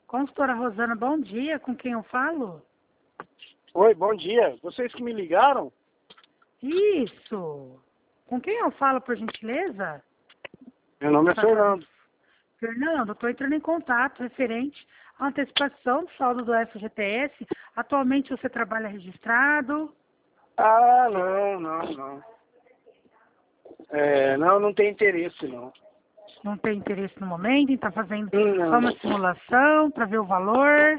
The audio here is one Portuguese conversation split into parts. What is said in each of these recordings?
Consultora Rosana, bom dia. Com quem eu falo? Oi, bom dia. Vocês que me ligaram? Isso. Com quem eu falo, por gentileza? Meu nome é Fernando. Fernando, estou entrando em contato referente à antecipação do saldo do FGTS. Atualmente você trabalha registrado? Ah, não. Não tem interesse, não. Não tem interesse no momento em estar fazendo Não. só uma simulação para ver o valor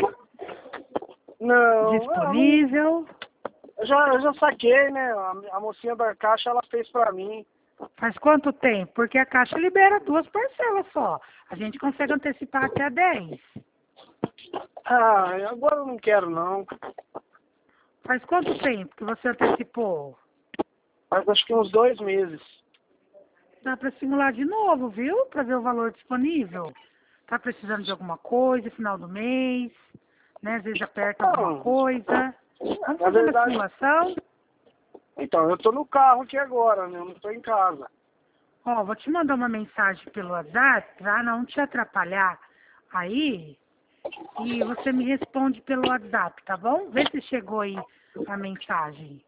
Não, disponível? eu já saquei, né? A mocinha da Caixa, ela fez pra mim. Faz quanto tempo? Porque a Caixa libera 2 parcelas só. A gente consegue antecipar até 10. Ah, agora eu não quero, não. Faz quanto tempo que você antecipou? Mas acho que uns 2 meses. Dá para simular de novo, viu? Para ver o valor disponível. Tá precisando de alguma coisa, final do mês, né? Às vezes aperta alguma Não, coisa. Vamos na fazer uma verdade, simulação? então, eu tô no carro aqui agora, né? Eu não tô em casa. Ó, vou te mandar uma mensagem pelo WhatsApp para não te atrapalhar aí. E você me responde pelo WhatsApp, tá bom? Vê se chegou aí a mensagem.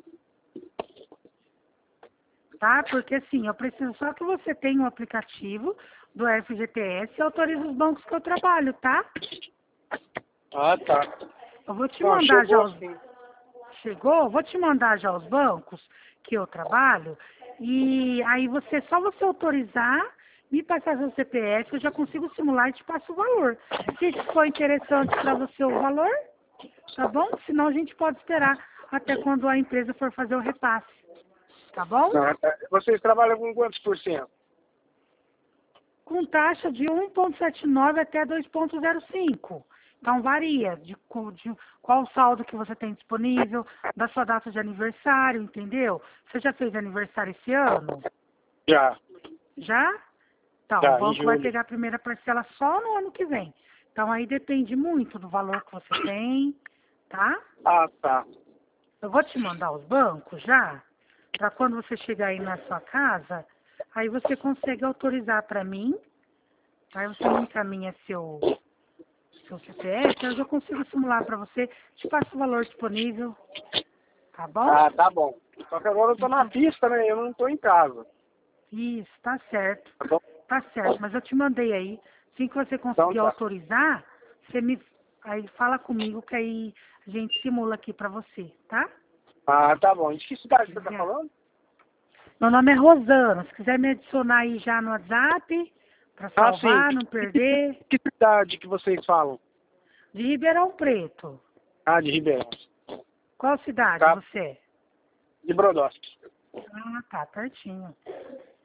Tá? Porque assim, eu preciso só que você tenha um aplicativo do FGTS e autorize os bancos que eu trabalho, tá? Ah, tá. Eu vou te Não, mandar já chegou os... sim. Chegou? Vou te mandar já os bancos que eu trabalho. E aí só você autorizar, me passar seu CPF, eu já consigo simular e te passo o valor. Se for interessante para você o valor, tá bom? Senão a gente pode esperar até quando a empresa for fazer o repasse. Tá bom? Não, vocês trabalham com quantos por cento? Com taxa de 1,79 até 2,05. Então varia de qual saldo que você tem disponível, da sua data de aniversário, entendeu? Você já fez aniversário esse ano? Já. Já? Então, o Tá, em banco vai julho. pegar a primeira parcela só no ano que vem. Então aí depende muito do valor que você tem, tá? Ah, tá. Eu vou te mandar os bancos já, para quando você chegar aí na sua casa, aí você consegue autorizar para mim, aí você me encaminha seu CPF, eu já consigo simular para você, te passo o valor disponível, tá bom? Ah, tá bom. Só que agora eu tô na pista, né? Eu não tô em casa. Isso, tá certo. Tá bom? Tá certo, mas eu te mandei aí. Assim que você Então conseguir tá. autorizar, você me aí fala comigo que aí a gente simula aqui pra você, tá? Ah, tá bom. De que cidade você tá Obrigada. falando? Meu nome é Rosana. Se quiser me adicionar aí já no WhatsApp, pra Ah, sim. salvar, não perder. Que cidade que vocês falam? De Ribeirão Preto. Ah, de Ribeirão. Qual cidade Tá. você é? De Brodowski. Ah, tá, pertinho.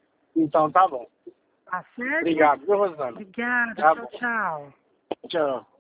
Então tá bom. Tá certo? Obrigado, viu, Rosana? Obrigada. Tá Tchau, bom. tchau. Tchau.